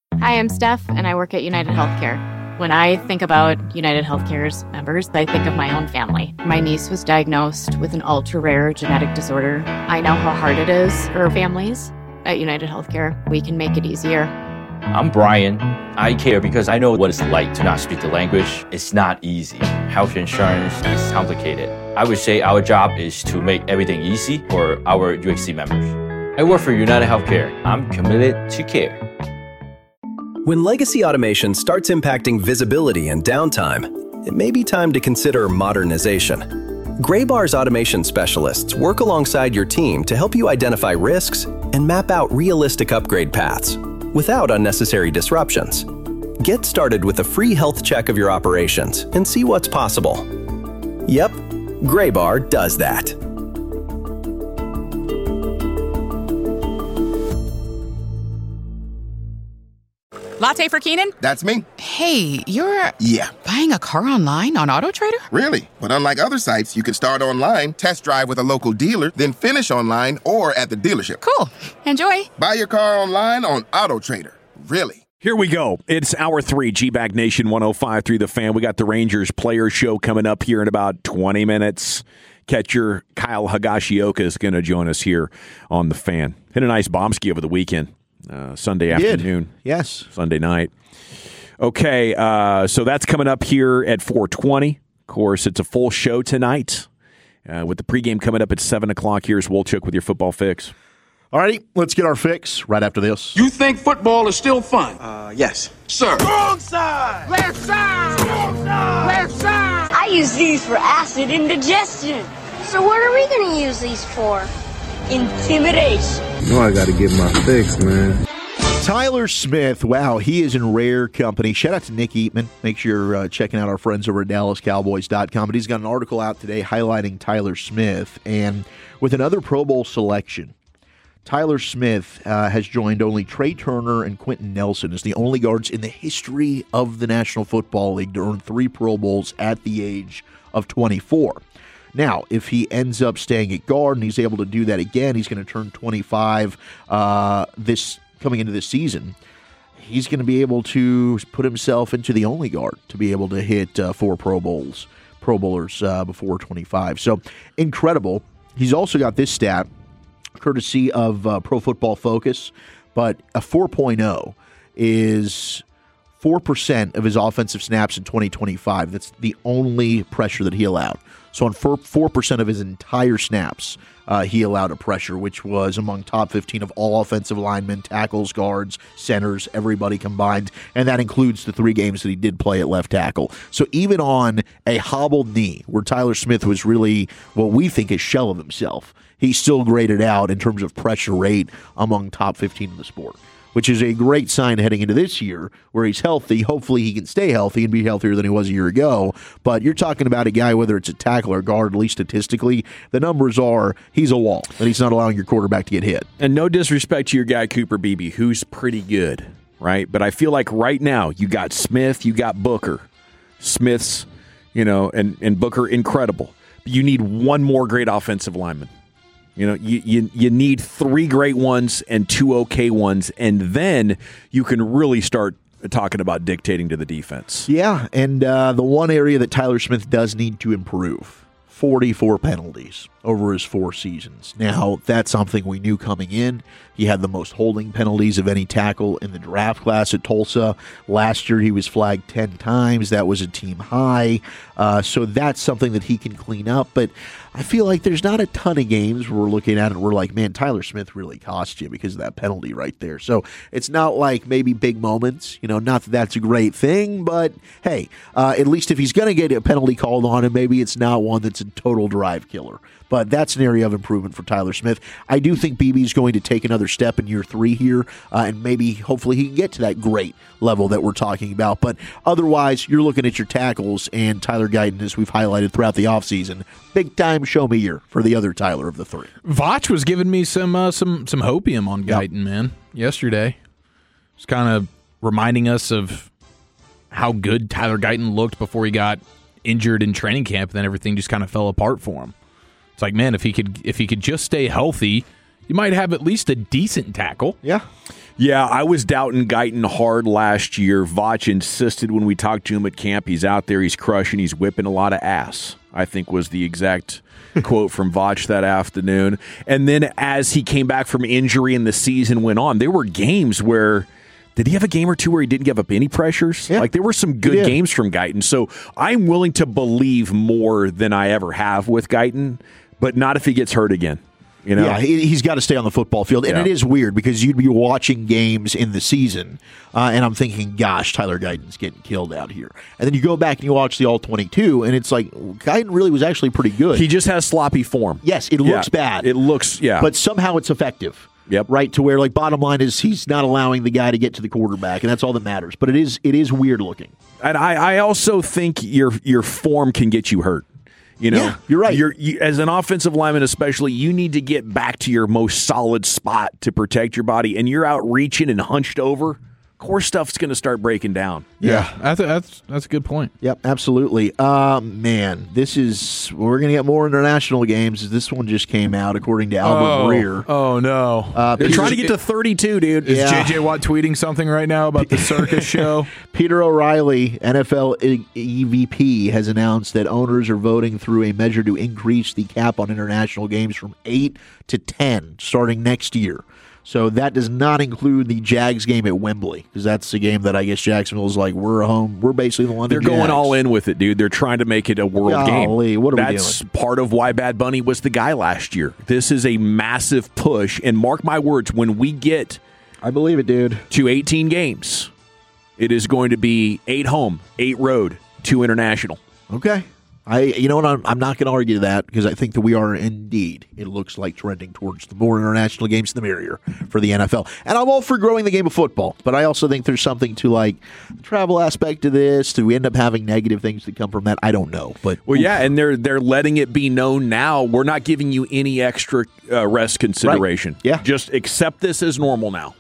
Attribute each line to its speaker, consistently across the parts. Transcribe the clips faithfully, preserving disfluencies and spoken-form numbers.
Speaker 1: Hi, I'm Steph, and I work at United Healthcare. When I think about United Healthcare's members, I think of my own family. My niece was diagnosed with an ultra-rare genetic disorder. I know how hard it is for families. At United Healthcare, we can make it easier.
Speaker 2: I'm Brian. I care because I know what it's like to not speak the language. It's not easy. Health insurance is complicated. I would say our job is to make everything easy for our U H C members. I work for United Healthcare. I'm committed to care.
Speaker 3: When legacy automation starts impacting visibility and downtime, it may be time to consider modernization. Graybar's automation specialists work alongside your team to help you identify risks and map out realistic upgrade paths without unnecessary disruptions. Get started with a free health check of your operations and see what's possible. Yep, Graybar does that.
Speaker 4: Latte for Keenan?
Speaker 5: That's me.
Speaker 4: Hey, you're...
Speaker 5: Yeah.
Speaker 4: Buying a car online on AutoTrader?
Speaker 5: Really? But unlike other sites, you can start online, test drive with a local dealer, then finish online or at the dealership.
Speaker 4: Cool. Enjoy.
Speaker 5: Buy your car online on AutoTrader. Really?
Speaker 6: Here we go. It's hour three, G-Bag Nation one oh five point three The Fan. We got the Rangers player show coming up here in about twenty minutes. Catcher Kyle Higashioka is going to join us here on The Fan. Hit a nice bombski over the weekend. Uh, Sunday afternoon.
Speaker 7: Did. Yes.
Speaker 6: Sunday night. Okay, uh, so that's coming up here at four twenty. Of course, it's a full show tonight uh, with the pregame coming up at seven o'clock. Here's Wolchuk with your football fix.
Speaker 7: All righty, let's get our fix right after this.
Speaker 8: You think football is still fun?
Speaker 9: Uh, yes.
Speaker 8: Sir.
Speaker 10: Wrong side! Left side! Wrong side! Left side!
Speaker 11: I use these for acid indigestion. So what are we going to use these for? Intimidation.
Speaker 12: You know I got to get my fix, man.
Speaker 7: Tyler Smith, wow, he is in rare company. Shout out to Nick Eatman. Make sure you're uh, checking out our friends over at Dallas Cowboys dot com. But he's got an article out today highlighting Tyler Smith. And with another Pro Bowl selection, Tyler Smith uh, has joined only Trey Turner and Quentin Nelson as the only guards in the history of the National Football League to earn three Pro Bowls at the age of twenty-four. Now, if he ends up staying at guard and he's able to do that again, he's going to turn twenty-five uh, this coming into this season. He's going to be able to put himself into the only guard to be able to hit uh, four Pro Bowls, Pro Bowlers uh, before twenty-five. So incredible. He's also got this stat, courtesy of uh, Pro Football Focus, but a four point oh is four percent of his offensive snaps in twenty twenty-five. That's the only pressure that he allowed. So on four percent of his entire snaps, uh, he allowed a pressure, which was among top fifteen of all offensive linemen, tackles, guards, centers, everybody combined. And that includes the three games that he did play at left tackle. So even on a hobbled knee, where Tyler Smith was really what we think is shell of himself, he's still graded out in terms of pressure rate among top fifteen in the sport, which is a great sign heading into this year where he's healthy. Hopefully he can stay healthy and be healthier than he was a year ago. But you're talking about a guy, whether it's a tackle or guard, at least statistically, the numbers are he's a wall, and he's not allowing your quarterback to get hit.
Speaker 6: And no disrespect to your guy, Cooper Beebe, who's pretty good, right? But I feel like right now you got Smith, you got Booker. Smith's, you know, and, and Booker, incredible. But you need one more great offensive lineman. You know, you, you you need three great ones and two okay ones, and then you can really start talking about dictating to the defense.
Speaker 7: Yeah, and uh, the one area that Tyler Smith does need to improve, forty-four penalties over his four seasons. Now, that's something we knew coming in. He had the most holding penalties of any tackle in the draft class at Tulsa. Last year, he was flagged ten times. That was a team high. Uh, so that's something that he can clean up. But I feel like there's not a ton of games where we're looking at it and we're like, man, Tyler Smith really cost you because of that penalty right there. So it's not like maybe big moments. You know, not that that's a great thing, but hey, uh, at least if he's going to get a penalty called on him, maybe it's not one that's a total drive killer. But that's an area of improvement for Tyler Smith. I do think B B's going to take another step in year three here, uh, and maybe, hopefully, he can get to that great level that we're talking about. But otherwise, you're looking at your tackles, and Tyler Guyton, as we've highlighted throughout the offseason, big-time show-me year for the other Tyler of the three.
Speaker 13: Voch was giving me some uh, some some hopium on Guyton, yep. man, yesterday. It's kind of reminding us of how good Tyler Guyton looked before he got injured in training camp, and then everything just kind of fell apart for him. It's like, man, if he could if he could just stay healthy, you might have at least a decent tackle.
Speaker 7: Yeah.
Speaker 6: Yeah, I was doubting Guyton hard last year. Vach insisted when we talked to him at camp, he's out there, he's crushing, he's whipping a lot of ass, I think was the exact quote from Vach that afternoon. And then as he came back from injury and the season went on, there were games where, did he have a game or two where he didn't give up any pressures?
Speaker 7: Yeah,
Speaker 6: like there were some good games from Guyton. So I'm willing to believe more than I ever have with Guyton, but not if he gets hurt again. You know?
Speaker 7: Yeah, he, he's got to stay on the football field. And
Speaker 6: yeah.
Speaker 7: it is weird because you'd be watching games in the season, uh, and I'm thinking, gosh, Tyler Guyton's getting killed out here. And then you go back and you watch the all twenty-two, and it's like, Guyton really was actually pretty good.
Speaker 6: He just has sloppy form.
Speaker 7: Yes, it looks
Speaker 6: yeah,
Speaker 7: bad.
Speaker 6: It looks, yeah.
Speaker 7: But somehow it's effective.
Speaker 6: Yep.
Speaker 7: Right, to where, like, bottom line is he's not allowing the guy to get to the quarterback, and that's all that matters. But it is it is weird looking.
Speaker 6: And I, I also think your your form can get you hurt. You know,
Speaker 7: yeah, you're right.
Speaker 6: You're, you, as an offensive lineman especially, you need to get back to your most solid spot to protect your body, and you're out reaching and hunched over. Core stuff's going to start breaking down.
Speaker 13: Yeah, I th- that's that's a good point.
Speaker 7: Yep, absolutely. Uh, man, this is we're going to get more international games. This one just came out, according to Albert
Speaker 13: oh,
Speaker 7: Breer.
Speaker 13: Oh no,
Speaker 7: uh,
Speaker 6: they're
Speaker 7: Peter,
Speaker 6: trying to get to thirty-two, dude.
Speaker 13: Is
Speaker 7: yeah.
Speaker 13: J J Watt tweeting something right now about the circus show?
Speaker 7: Peter O'Reilly, N F L E V P, has announced that owners are voting through a measure to increase the cap on international games from eight to ten starting next year. So that does not include the Jags game at Wembley, because that's the game that I guess Jacksonville is like, we're home. We're basically the London
Speaker 6: They're going
Speaker 7: Jags.
Speaker 6: all in with it, dude. They're trying to make it a world
Speaker 7: Golly,
Speaker 6: game.
Speaker 7: What are
Speaker 6: that's
Speaker 7: we doing?
Speaker 6: part of why Bad Bunny was the guy last year. This is a massive push. And mark my words, when we get
Speaker 7: I believe it, dude.
Speaker 6: to eighteen games, it is going to be eight home, eight road, two international.
Speaker 7: Okay. I, you know what? I'm, I'm not going to argue that because I think that we are indeed, it looks like, trending towards the more international games, the merrier for the N F L. And I'm all for growing the game of football, but I also think there's something to like the travel aspect of this. Do we end up having negative things that come from that? I don't know. But
Speaker 6: well, yeah, and they're they're letting it be known now. We're not giving you any extra uh, rest consideration.
Speaker 7: Right. Yeah,
Speaker 6: just accept this as normal now,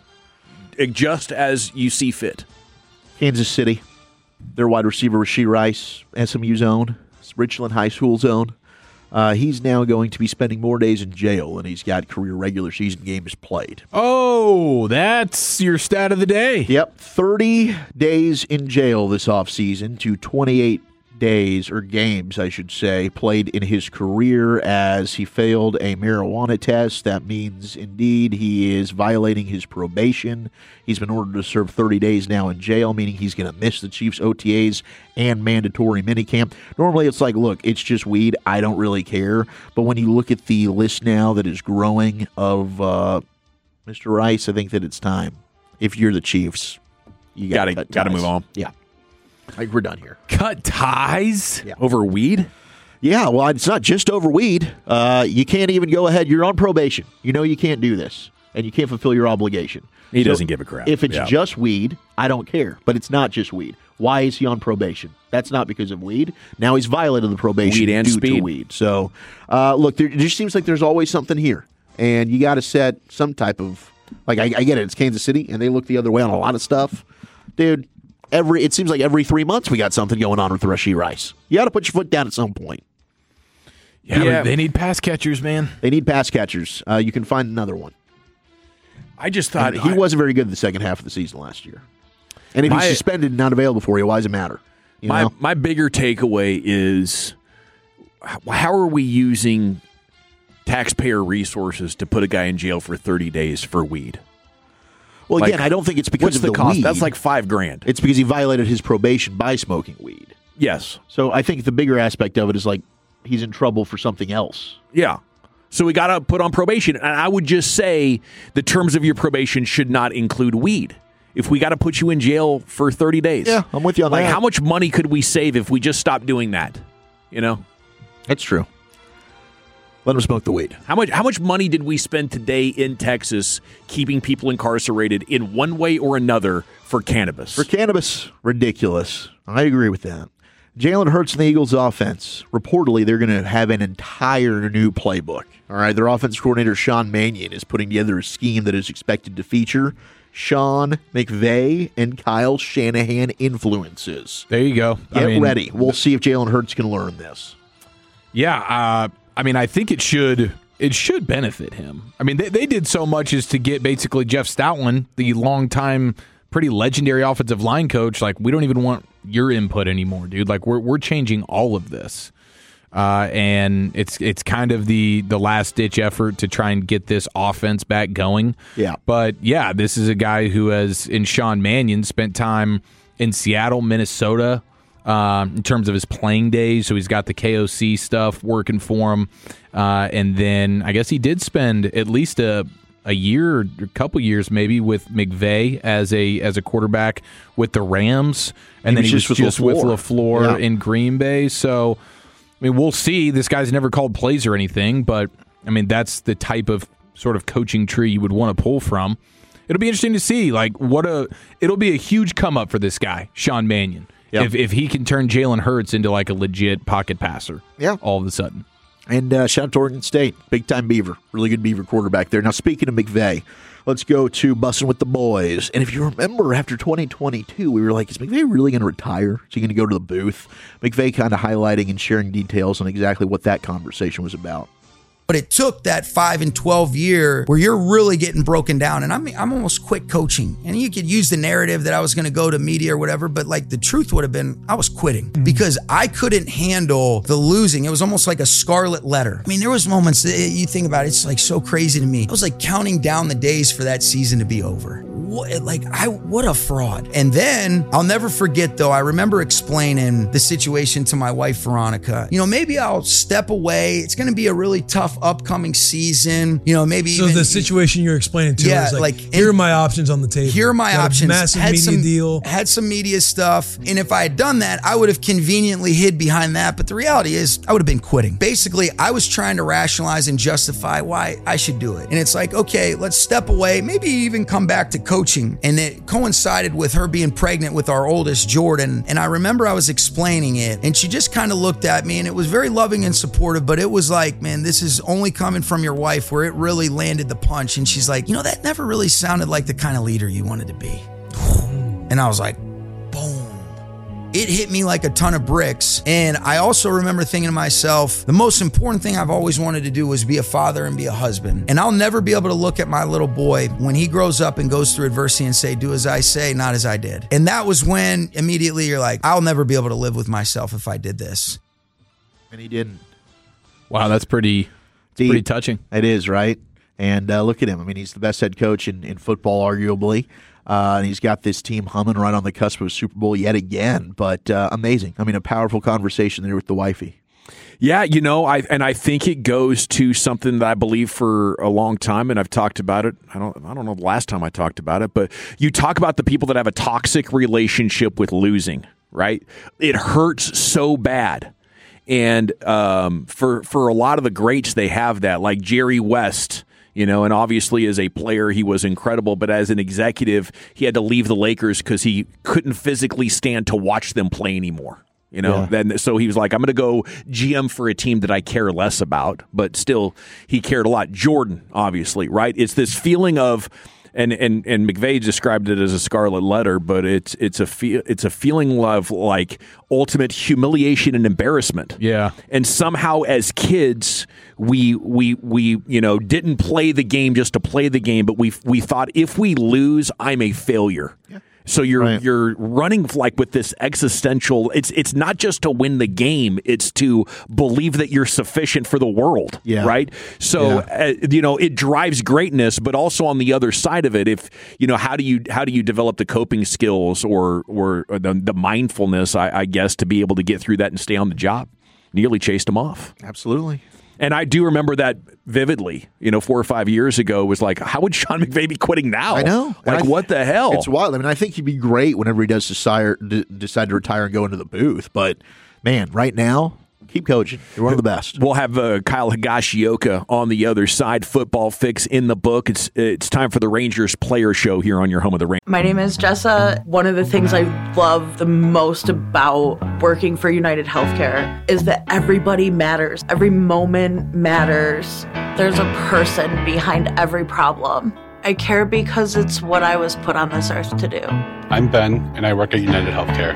Speaker 6: just as you see fit.
Speaker 7: Kansas City, their wide receiver Rashee Rice, S M U's own. Richland High School's own. Uh, he's now going to be spending more days in jail than he's got career regular season games played.
Speaker 13: Oh, that's your stat of the day.
Speaker 7: Yep, thirty days in jail this offseason to twenty-eight days, or games, I should say, played in his career as he failed a marijuana test. That means, indeed, he is violating his probation. He's been ordered to serve thirty days now in jail, meaning he's going to miss the Chiefs' O T As and mandatory minicamp. Normally, it's like, look, it's just weed. I don't really care. But when you look at the list now that is growing of uh, Mister Rice, I think that it's time. If you're the Chiefs, you got to
Speaker 6: got to move on.
Speaker 7: Yeah. Like, we're done here.
Speaker 13: Cut ties
Speaker 7: yeah.
Speaker 6: over weed?
Speaker 7: Yeah, well, it's not just over weed. Uh, you can't even go ahead. You're on probation. You know you can't do this, and you can't fulfill your obligation.
Speaker 6: He
Speaker 7: so
Speaker 6: doesn't give a crap.
Speaker 7: If it's
Speaker 6: yeah.
Speaker 7: just weed, I don't care. But it's not just weed. Why is he on probation? That's not because of weed. Now he's violated the probation
Speaker 6: weed and
Speaker 7: due
Speaker 6: speed.
Speaker 7: to weed. So, uh, look, there just seems like there's always something here, and you got to set some type of like. I, I get it. It's Kansas City, and they look the other way on a lot of stuff, dude. Every it seems like every three months we got something going on with Rashee Rice. You got to put your foot down at some point.
Speaker 13: Yeah, yeah. They need pass catchers, man.
Speaker 7: They need pass catchers. Uh, you can find another one.
Speaker 6: I just thought
Speaker 7: and he
Speaker 6: I,
Speaker 7: wasn't very good the second half of the season last year. And if
Speaker 6: my,
Speaker 7: he's suspended and not available for you, why does it matter? You
Speaker 6: my
Speaker 7: know?
Speaker 6: my bigger takeaway is how are we using taxpayer resources to put a guy in jail for thirty days for weed?
Speaker 7: Well, again,
Speaker 6: like,
Speaker 7: I don't think it's because
Speaker 6: what's
Speaker 7: of
Speaker 6: the,
Speaker 7: the
Speaker 6: cost?
Speaker 7: weed.
Speaker 6: That's like five grand.
Speaker 7: It's because he violated his probation by smoking weed.
Speaker 6: Yes.
Speaker 7: So I think the bigger aspect of it is like he's in trouble for something else.
Speaker 6: Yeah. So we got to put on probation. And I would just say the terms of your probation should not include weed. If we got to put you in jail for thirty days.
Speaker 7: Yeah, I'm with you on
Speaker 6: like,
Speaker 7: that.
Speaker 6: How much money could we save if we just stopped doing that? You know?
Speaker 7: That's true. Let him smoke the weed.
Speaker 6: How much how much money did we spend today in Texas keeping people incarcerated in one way or another for cannabis?
Speaker 7: For cannabis, ridiculous. I agree with that. Jalen Hurts and the Eagles' offense, reportedly they're going to have an entire new playbook. All right, their offense coordinator, Sean Mannion, is putting together a scheme that is expected to feature Sean McVay and Kyle Shanahan influences.
Speaker 13: There you go.
Speaker 7: Get
Speaker 13: I mean,
Speaker 7: ready. We'll see if Jalen Hurts can learn this.
Speaker 13: Yeah, uh, I mean, I think it should it should benefit him. I mean, they, they did so much as to get basically Jeff Stoutland, the longtime, pretty legendary offensive line coach. Like, we don't even want your input anymore, dude. Like, we're we're changing all of this, uh, and it's it's kind of the the last ditch effort to try and get this offense back going.
Speaker 7: Yeah,
Speaker 13: but yeah, this is a guy who has, in Sean Mannion, spent time in Seattle, Minnesota. Um, in terms of his playing days, so he's got the K O C stuff working for him, uh, and then I guess he did spend at least a a year, or a couple years maybe, with McVay as a as a quarterback with the Rams, and
Speaker 7: He
Speaker 13: then
Speaker 7: was
Speaker 13: he was
Speaker 7: just
Speaker 13: just
Speaker 7: with
Speaker 13: with
Speaker 7: LaFleur.
Speaker 13: LaFleur
Speaker 7: Yeah.
Speaker 13: in Green Bay. So, I mean, we'll see. This guy's never called plays or anything, but I mean, that's the type of sort of coaching tree you would want to pull from. It'll be interesting to see, like, what a. It'll be a huge come up for this guy, Sean Mannion.
Speaker 7: Yep.
Speaker 13: If if he can turn Jalen Hurts into like a legit pocket passer,
Speaker 7: yeah,
Speaker 13: all of a sudden.
Speaker 7: And uh, shout out to Oregon State, big time Beaver, really good Beaver quarterback there. Now, speaking of McVay, let's go to Bussin' with the Boys. And if you remember, after twenty twenty-two, we were like, is McVay really going to retire? Is he going to go to the booth? McVay kind of highlighting and sharing details on exactly what that conversation was about.
Speaker 9: But it took that five and twelve year where you're really getting broken down. And I'm, I'm almost quit coaching. And you could use the narrative that I was going to go to media or whatever, but like the truth would have been I was quitting because I couldn't handle the losing. It was almost like a scarlet letter. I mean, there was moments that you think about it, it's like so crazy to me. I was like counting down the days for that season to be over. What, like, I, what a fraud. And then I'll never forget, though, I remember explaining the situation to my wife, Veronica. You know, maybe I'll step away. It's going to be a really tough upcoming season. You know, maybe
Speaker 14: So
Speaker 9: even,
Speaker 14: the situation you're explaining to
Speaker 9: yeah,
Speaker 14: her is like,
Speaker 9: like
Speaker 14: here are my options on the table.
Speaker 9: Here are my
Speaker 14: Got a
Speaker 9: options.
Speaker 14: Massive
Speaker 9: had
Speaker 14: media
Speaker 9: some,
Speaker 14: deal.
Speaker 9: Had some media stuff. And if I had done that, I would have conveniently hid behind that. But the reality is, I would have been quitting. Basically, I was trying to rationalize and justify why I should do it. And it's like, okay, let's step away, maybe even come back to coaching. And it coincided with her being pregnant with our oldest, Jordan. And I remember I was explaining it, and she just kind of looked at me, and it was very loving and supportive, but it was like, man, this is only coming from your wife, where it really landed the punch. And she's like, you know, that never really sounded like the kind of leader you wanted to be. And I was like, boom. It hit me like a ton of bricks. And I also remember thinking to myself, the most important thing I've always wanted to do was be a father and be a husband. And I'll never be able to look at my little boy when he grows up and goes through adversity and say, do as I say, not as I did. And that was when immediately you're like, I'll never be able to live with myself if I did this.
Speaker 7: And he didn't.
Speaker 13: Wow, that's pretty,
Speaker 7: Deep.
Speaker 13: pretty touching.
Speaker 7: It is, right? And uh, look at him. I mean, he's the best head coach in, in football, arguably. Uh, and he's got this team humming right on the cusp of a Super Bowl yet again. But uh, amazing. I mean, a powerful conversation there with the wifey.
Speaker 6: Yeah, you know, I and I think it goes to something that I believe for a long time, and I've talked about it. I don't, I don't know the last time I talked about it, but you talk about the people that have a toxic relationship with losing, right? It hurts so bad, and um, for for a lot of the greats, they have that, like Jerry West. You know, and obviously as a player, he was incredible. But as an executive, he had to leave the Lakers because he couldn't physically stand to watch them play anymore. You know,
Speaker 7: Yeah.
Speaker 6: then so he was like, I'm going to go G M for a team that I care less about. But still, he cared a lot. Jordan, obviously, right? It's this feeling of, and and and McVay described it as a scarlet letter, but it's it's a fe- it's a feeling of like ultimate humiliation and embarrassment.
Speaker 13: Yeah.
Speaker 6: And somehow as kids, we we we you know didn't play the game just to play the game, but we we thought if we lose, I'm a failure. Yeah. So you're
Speaker 7: Right.
Speaker 6: you're running like with this existential. It's it's not just to win the game; it's to believe that you're sufficient for the world.
Speaker 7: Yeah.
Speaker 6: Right. So uh, you know it drives greatness, but also on the other side of it, if you know how do you how do you develop the coping skills or or, or the, the mindfulness, I, I guess, to be able to get through that and stay on the job. Nearly chased him off.
Speaker 7: Absolutely.
Speaker 6: And I do remember that vividly. You know, four or five years ago, it was like, how would Sean McVay be quitting now?
Speaker 7: I know. And
Speaker 6: Like,
Speaker 7: I-
Speaker 6: what the hell?
Speaker 7: It's wild. I mean, I think he'd be great whenever he does decide, d- decide to retire and go into the booth. But, man, right now, keep coaching. You're one of the best.
Speaker 6: We'll have uh, Kyle Higashioka on the other side. Football Fix in the book. It's it's time for the Rangers Player Show here on your home of the Rangers.
Speaker 15: My name is Jessa. One of the things I love the most about working for United Healthcare is that everybody matters. Every moment matters. There's a person behind every problem. I care because it's what I was put on this earth to do.
Speaker 16: I'm Ben, and I work at United Healthcare.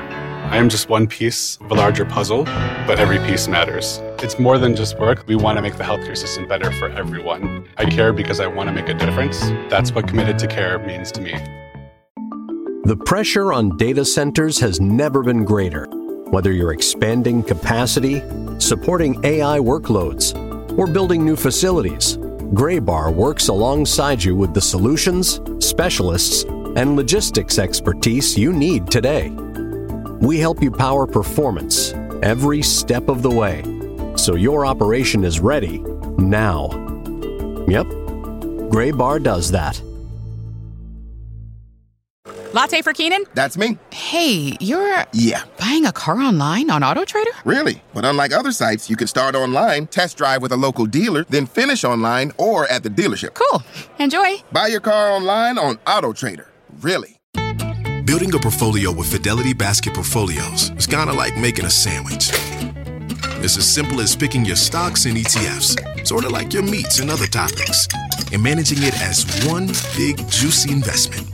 Speaker 16: I am just one piece of a larger puzzle, but every piece matters. It's more than just work. We want to make the healthcare system better for everyone. I care because I want to make a difference. That's what committed to care means to me.
Speaker 3: The pressure on data centers has never been greater. Whether you're expanding capacity, supporting A I workloads, or building new facilities, Graybar works alongside you with the solutions, specialists, and logistics expertise you need today. We help you power performance every step of the way, so your operation is ready now. Yep, Graybar does that.
Speaker 4: Latte for Keenan?
Speaker 5: That's me.
Speaker 4: Hey, you're...
Speaker 5: Yeah.
Speaker 4: Buying a car online on AutoTrader?
Speaker 5: Really? But unlike other sites, you can start online, test drive with a local dealer, then finish online or at the dealership.
Speaker 4: Cool. Enjoy.
Speaker 5: Buy your car online on AutoTrader. Really.
Speaker 17: Building a portfolio with Fidelity Basket Portfolios is kind of like making a sandwich. It's as simple as picking your stocks and E T Fs, sort of like your meats and other topics, and managing it as one big, juicy investment.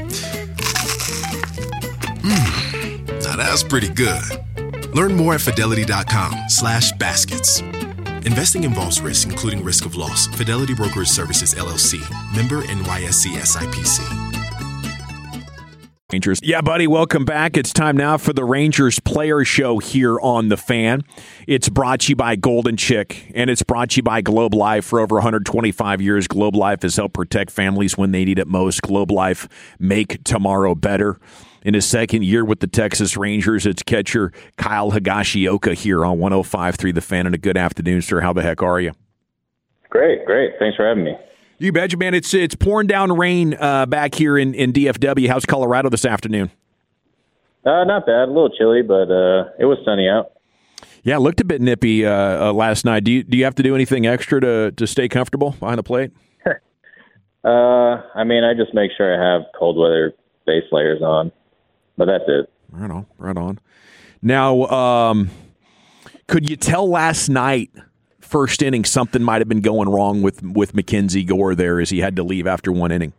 Speaker 17: Mmm, now that's pretty good. Learn more at fidelity.com slash baskets. Investing involves risk, including risk of loss. Fidelity Brokerage Services, L L C. Member N Y S E S I P C.
Speaker 6: Rangers. Yeah, buddy, welcome back. It's time now for the Rangers Player Show here on The Fan. It's brought to you by Golden Chick, and it's brought to you by Globe Life. For over one hundred twenty-five years, Globe Life has helped protect families when they need it most. Globe Life, make tomorrow better. In his second year with the Texas Rangers, it's catcher Kyle Higashioka here on one oh five point three The Fan. And a good afternoon, sir. How the heck are you?
Speaker 18: Great, great. Thanks for having me.
Speaker 6: You betcha, man. It's it's pouring down rain uh, back here in, in D F W. How's Colorado this afternoon?
Speaker 18: Uh, not bad. A little chilly, but uh, it was sunny out.
Speaker 6: Yeah, it looked a bit nippy uh, uh, last night. Do you do you have to do anything extra to, to stay comfortable behind the plate?
Speaker 18: uh, I mean, I just make sure I have cold weather base layers on, but that's it.
Speaker 6: Right on, right on. Now, um, could you tell last night, first inning, something might have been going wrong with, with Mackenzie Gore there as he had to leave after one inning?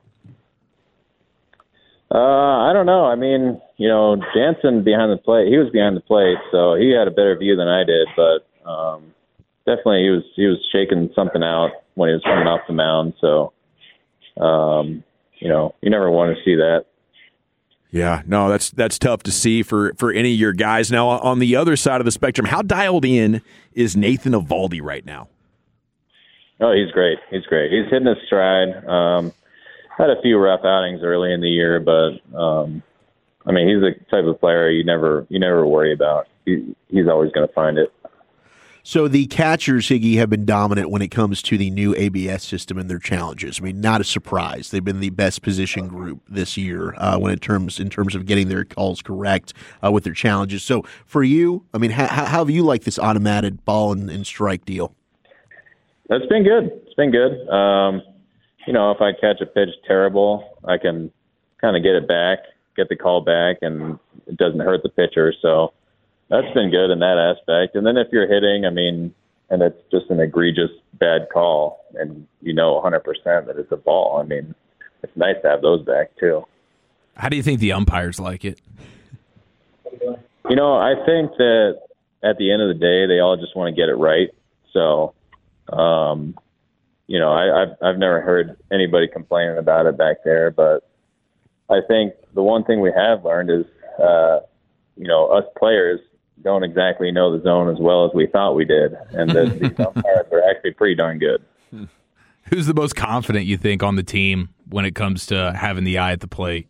Speaker 18: Uh, I don't know. I mean, you know, Jansen behind the plate, he was behind the plate, so he had a better view than I did, but um, definitely he was he was shaking something out when he was coming off the mound, so, um, you know, you never want to see that.
Speaker 6: Yeah, no, that's that's tough to see for, for any of your guys. Now, on the other side of the spectrum, how dialed in is Nathan Eovaldi right now?
Speaker 18: Oh, he's great. He's great. He's hitting his stride. Um, had a few rough outings early in the year, but um, I mean, he's the type of player you never you never worry about. He, he's always going to find it.
Speaker 7: So the catchers, Higgy, have been dominant when it comes to the new A B S system and their challenges. I mean, not a surprise. They've been the best position group this year uh, when it terms in terms of getting their calls correct uh, with their challenges. So for you, I mean, how, how have you liked this automated ball and, and strike deal?
Speaker 18: It's been good. It's been good. Um, you know, if I catch a pitch terrible, I can kind of get it back, get the call back, and it doesn't hurt the pitcher. So that's been good in that aspect. And then if you're hitting, I mean, and it's just an egregious bad call, and you know one hundred percent that it's a ball, I mean, it's nice to have those back too.
Speaker 13: How do you think the umpires like it?
Speaker 18: You know, I think that at the end of the day, they all just want to get it right. So, um, you know, I, I've, I've never heard anybody complaining about it back there, but I think the one thing we have learned is, uh, you know, us players don't exactly know the zone as well as we thought we did, and that these umpires are actually pretty darn good.
Speaker 13: Who's the most confident, you think, on the team when it comes to having the eye at the plate?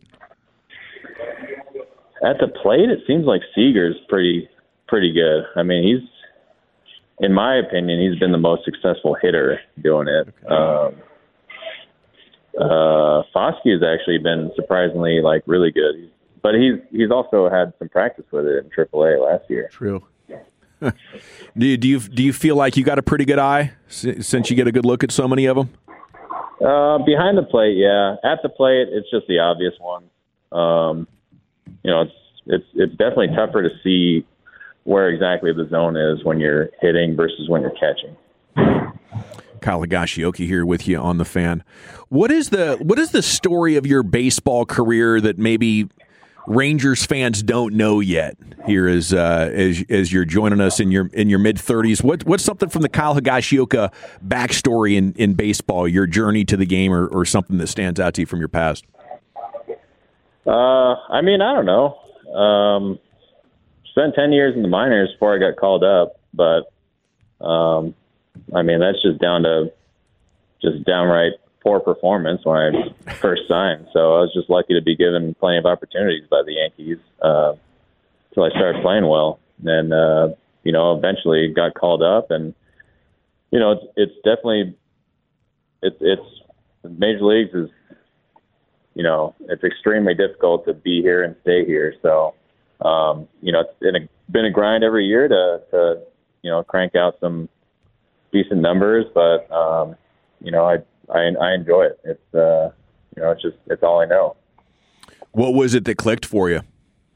Speaker 18: At the plate, it seems like Seager's pretty pretty good. I mean, he's, in my opinion, he's been the most successful hitter doing it. Okay. Um, uh, Foskey has actually been surprisingly, like, really good. He's, But he's he's also had some practice with it in triple A last year.
Speaker 7: True.
Speaker 6: do you do you do you feel like you got a pretty good eye since you get a good look at so many of them?
Speaker 18: Uh, behind the plate, yeah. At the plate, it's just the obvious one. Um, you know, it's it's it's definitely tougher to see where exactly the zone is when you're hitting versus when you're catching.
Speaker 6: Kyle Higashioka here with you on The Fan. What is the what is the story of your baseball career that maybe Rangers fans don't know yet here as uh, as as you're joining us in your in your mid thirties. What what's something from the Kyle Higashioka backstory in, in baseball, your journey to the game, or, or something that stands out to you from your past?
Speaker 18: Uh, I mean, I don't know. Um, spent ten years in the minors before I got called up, but um, I mean that's just down to just downright poor performance when I first signed. So I was just lucky to be given plenty of opportunities by the Yankees uh, until I started playing well. And, uh, you know, eventually got called up. And, you know, it's, it's definitely it's, it's Major Leagues is, you know, it's extremely difficult to be here and stay here. So, um, you know, it's been a, been a grind every year to, to, you know, crank out some decent numbers. But, um, you know, I, I, I enjoy it. It's uh, you know, it's just it's all I know.
Speaker 6: What was it that clicked for you?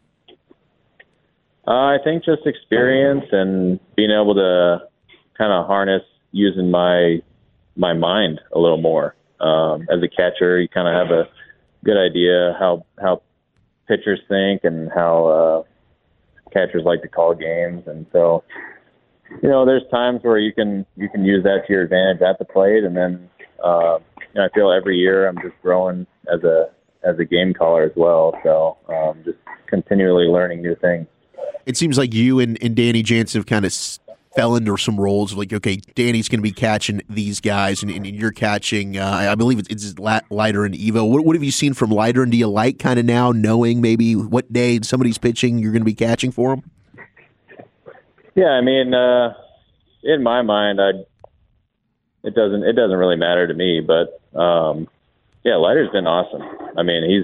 Speaker 18: Uh, I think just experience and being able to kind of harness using my my mind a little more. Um, as a catcher, you kind of have a good idea how how pitchers think and how uh, catchers like to call games, and so you know, there's times where you can you can use that to your advantage at the plate, and then. Uh, you know, I feel every year I'm just growing as a as a game caller as well. So um, just continually learning new things.
Speaker 7: It seems like you and, and Danny Jansen have kind of s- fell into some roles of like, okay, Danny's going to be catching these guys, and, and you're catching, uh, I believe it's, it's Leiter and Evo. What, what have you seen from Leiter, and do you like kind of now knowing maybe what day somebody's pitching you're going to be catching for them?
Speaker 18: Yeah, I mean, uh, in my mind, I'd It doesn't. It doesn't really matter to me, but um, yeah, Leiter's been awesome. I mean, he's.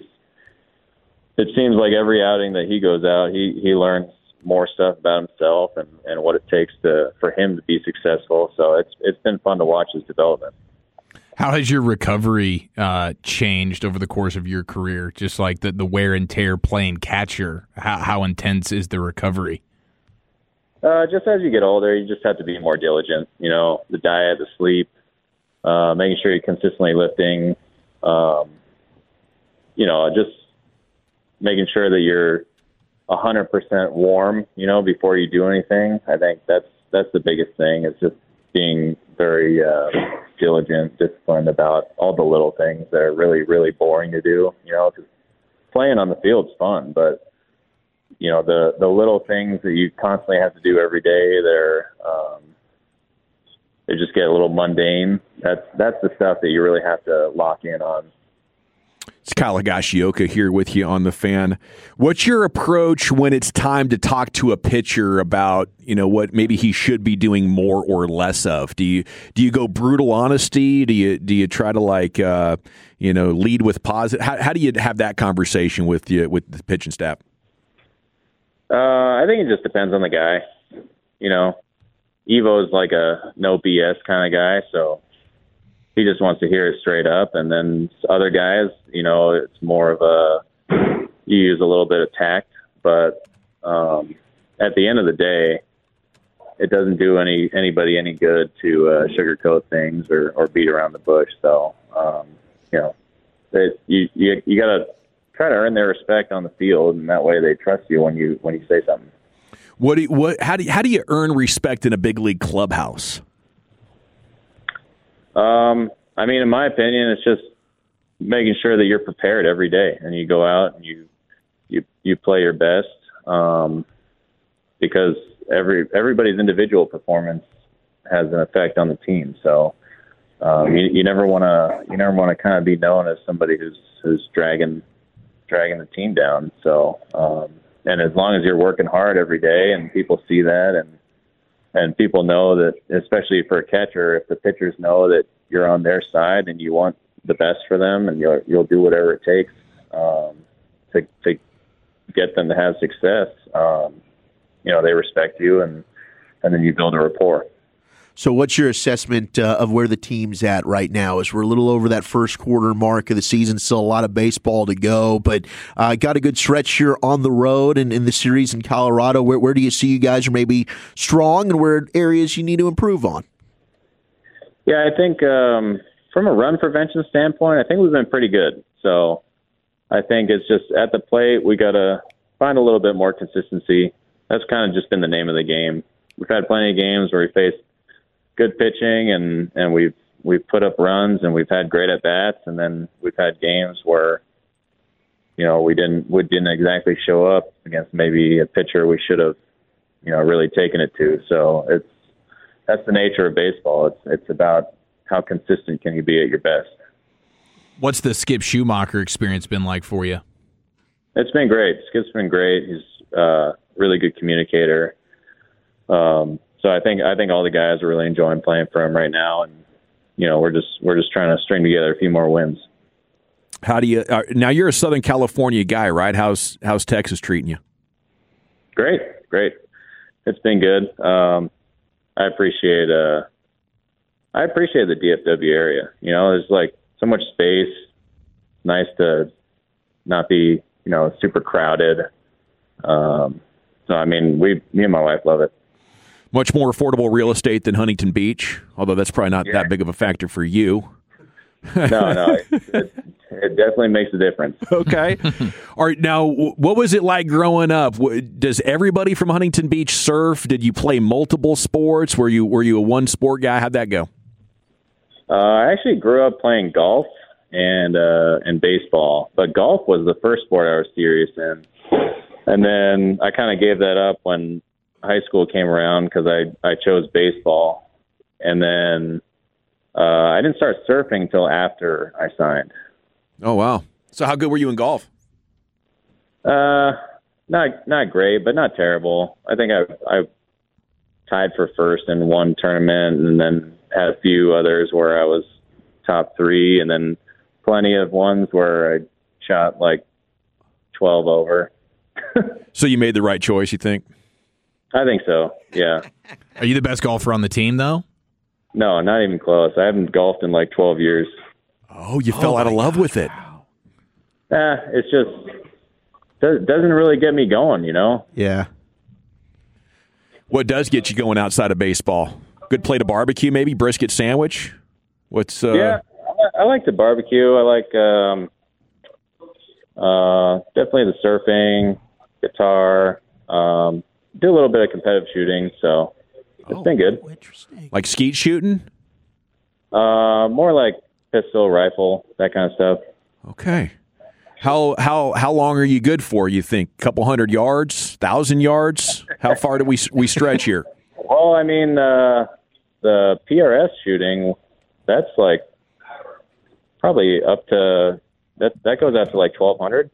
Speaker 18: It seems like every outing that he goes out, he, he learns more stuff about himself and, and what it takes to for him to be successful. So it's it's been fun to watch his development.
Speaker 13: How has your recovery uh, changed over the course of your career? Just like the, the wear and tear playing catcher, how, how intense is the recovery?
Speaker 18: Uh, just as you get older, you just have to be more diligent. You know, the diet, the sleep, uh, making sure you're consistently lifting. Um, you know, just making sure that you're a hundred percent warm. You know, before you do anything. I think that's that's the biggest thing. It's just being very uh, diligent, disciplined about all the little things that are really, really boring to do. You know, because playing on the field's fun, but you know, the, the little things that you constantly have to do every day, they're, um, they just get a little mundane. That's, that's the stuff that you really have to lock in on.
Speaker 6: It's Kyle Higashioka here with you on The Fan. What's your approach when it's time to talk to a pitcher about, you know, what maybe he should be doing more or less of? Do you do you go brutal honesty? Do you do you try to like uh, you know, lead with positive? How, how do you have that conversation with you with the pitching staff?
Speaker 18: Uh, I think it just depends on the guy. You know, Evo's like a no B S kind of guy, so he just wants to hear it straight up. And then other guys, you know, it's more of a, you use a little bit of tact, but um, at the end of the day, it doesn't do any anybody any good to uh, sugarcoat things or, or beat around the bush. So, um, you know, it, you you, you got to try to earn their respect on the field, and that way they trust you when you when you say something.
Speaker 6: What do you, what how do you, how do you earn respect in a big league clubhouse?
Speaker 18: Um, I mean, in my opinion, it's just making sure that you're prepared every day and you go out and you you you play your best. Um, because every everybody's individual performance has an effect on the team. So um, you, you never want to you never want to kind of be known as somebody who's who's dragging dragging the team down. So um, and as long as you're working hard every day and people see that and and people know that, especially for a catcher, if the pitchers know that you're on their side and you want the best for them and you'll you'll do whatever it takes um, to to get them to have success. Um, you know, they respect you, and and then you build a rapport.
Speaker 7: So what's your assessment uh, of where the team's at right now? As we're a little over that first quarter mark of the season, still a lot of baseball to go, but uh, got a good stretch here on the road and in the series in Colorado. Where, where do you see you guys are maybe strong and where areas you need to improve on?
Speaker 18: Yeah, I think um, from a run prevention standpoint, I think we've been pretty good. So I think it's just at the plate, we got to find a little bit more consistency. That's kind of just been the name of the game. We've had plenty of games where we faced good pitching and, and we've we've put up runs and we've had great at bats, and then we've had games where, you know, we didn't we didn't exactly show up against maybe a pitcher we should have, you know, really taken it to. So it's that's the nature of baseball. It's it's about how consistent can you be at your best.
Speaker 13: What's the Skip Schumacher experience been like for you?
Speaker 18: It's been great. Skip's been great. He's a really good communicator. Um, so I think I think all the guys are really enjoying playing for him right now, and you know we're just we're just trying to string together a few more wins.
Speaker 6: How do you uh, now? You're a Southern California guy, right? How's how's Texas treating you?
Speaker 18: Great, great. It's been good. Um, I appreciate uh, I appreciate the D F W area. You know, there's like so much space. Nice to not be, you know, super crowded. Um, so I mean, we, me and my wife love it.
Speaker 6: Much more affordable real estate than Huntington Beach, although that's probably not
Speaker 18: Yeah.
Speaker 6: that big of a factor for you.
Speaker 18: No, no, it, it, it definitely makes a difference.
Speaker 6: Okay. All right. Now, what was it like growing up? Does everybody from Huntington Beach surf? Did you play multiple sports? Were you were you a one sport guy? How'd that go?
Speaker 18: Uh, I actually grew up playing golf and uh, and baseball, but golf was the first sport I was serious in, and then I kind of gave that up when high school came around because I I chose baseball, and then uh, I didn't start surfing until after I signed.
Speaker 6: Oh wow! So how good were you in golf?
Speaker 18: Uh, not not great, but not terrible. I think I I tied for first in one tournament, and then had a few others where I was top three, and then plenty of ones where I shot like twelve over.
Speaker 6: So you made the right choice, you think?
Speaker 18: I think so, yeah.
Speaker 13: Are you the best golfer on the team, though?
Speaker 18: No, not even close. I haven't golfed in like twelve years.
Speaker 6: Oh, you fell out of love with it.
Speaker 18: Eh, it's just does, doesn't really get me going, you know?
Speaker 7: Yeah.
Speaker 6: What does get you going outside of baseball? Good plate of barbecue, maybe brisket sandwich. What's uh,
Speaker 18: yeah? I, I like the barbecue. I like um, uh, definitely the surfing, guitar. Um, do a little bit of competitive shooting, so it's
Speaker 6: oh,
Speaker 18: been good.
Speaker 6: Like skeet shooting?
Speaker 18: Uh, more like pistol, rifle, that kind of stuff.
Speaker 6: Okay. How how how long are you good for? You think couple hundred yards, thousand yards? How far do we we stretch here?
Speaker 18: Well, I mean, uh, the P R S shooting, that's like probably up to that. That goes out to like twelve hundred.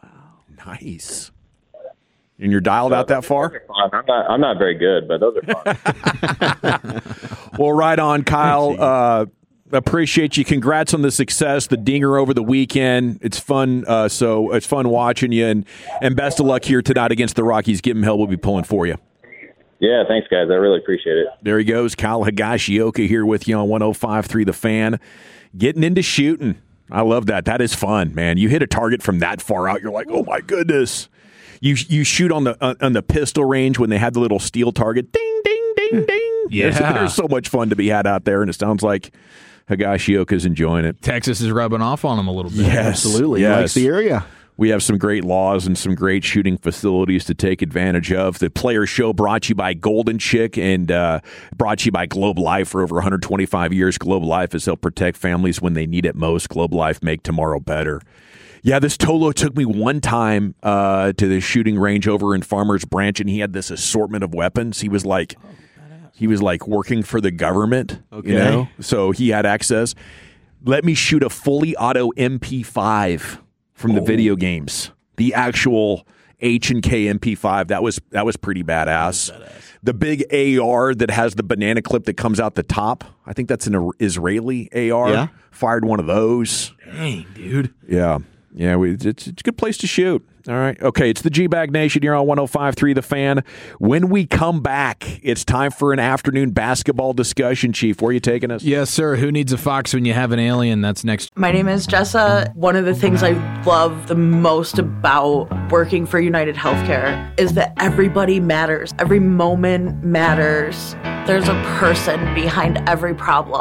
Speaker 6: Nice. And you're dialed out that far?
Speaker 18: I'm not. I'm not very good, but those are fun.
Speaker 6: Well, right on, Kyle. Uh, appreciate you. Congrats on the success, the dinger over the weekend. It's fun. Uh, so it's fun watching you, and and best of luck here tonight against the Rockies. Give them hell. We'll be pulling for you.
Speaker 18: Yeah, thanks, guys. I really appreciate it.
Speaker 6: There he goes, Kyle Higashioka here with you on one oh five point three The Fan. Getting into shooting. I love that. That is fun, man. You hit a target from that far out, you're like, oh my goodness. You you shoot on the uh, on the pistol range when they had the little steel target. Ding, ding, ding, ding.
Speaker 13: Yeah.
Speaker 6: There's, there's so much fun to be had out there, and it sounds like Higashioka's enjoying it.
Speaker 13: Texas is rubbing off on him a little bit.
Speaker 6: Yes,
Speaker 7: Absolutely.
Speaker 6: yes.
Speaker 7: He likes the area.
Speaker 6: We have some great laws and some great shooting facilities to take advantage of. The Player Show brought to you by Golden Chick and uh, brought to you by Globe Life. For over one hundred twenty-five years, Globe Life has helped protect families when they need it most. Globe Life, make tomorrow better. Yeah, this Tolo took me one time uh, to the shooting range over in Farmers Branch, and he had this assortment of weapons. He was like, he was like working for the government,
Speaker 7: Okay.
Speaker 6: you know. So he had access. Let me shoot a fully auto M P five from the
Speaker 7: Oh.
Speaker 6: video games. The actual H and K M P five. That was that was pretty badass. badass. The big A R that has the banana clip that comes out the top. I think that's an Israeli A R.
Speaker 7: Yeah.
Speaker 6: Fired one of those.
Speaker 13: Dang, dude.
Speaker 6: Yeah. Yeah, we, it's, it's a good place to shoot. All right. Okay, it's the G-Bag Nation here on one oh five point three The Fan. When we come back, it's time for an afternoon basketball discussion. Chief, where are you taking us?
Speaker 13: Yes, sir. Who needs a fox when you have an alien? That's next.
Speaker 15: My name is Jessa. One of the things I love the most about working for United Healthcare is that everybody matters. Every moment matters. There's a person behind every problem.